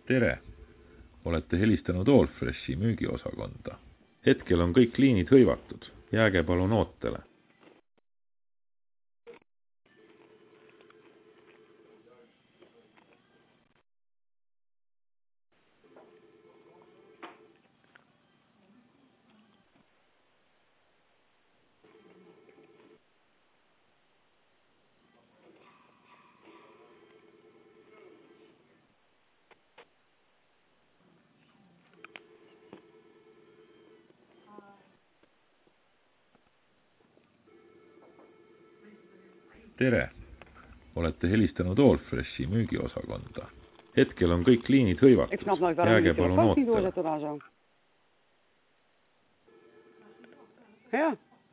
Tere! Olete helistanud Allfreshi müügiosakonda. Hetkel on kõik liinid hõivatud. Jääge palun ootele. Tere! Olete helistanud Allfreshi müügiosakonda. Hetkel on kõik liinid hõivatud. Jääge palun ootele. Ja.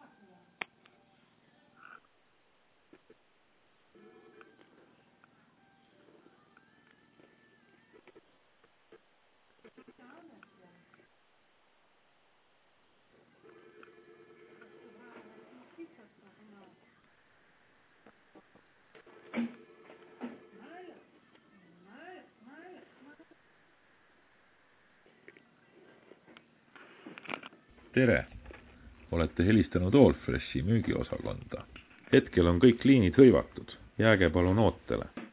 Tere! Olete helistanud Allfreshi müügiosakonda. Hetkel on kõik liinid hõivatud. Jääge palun ootele.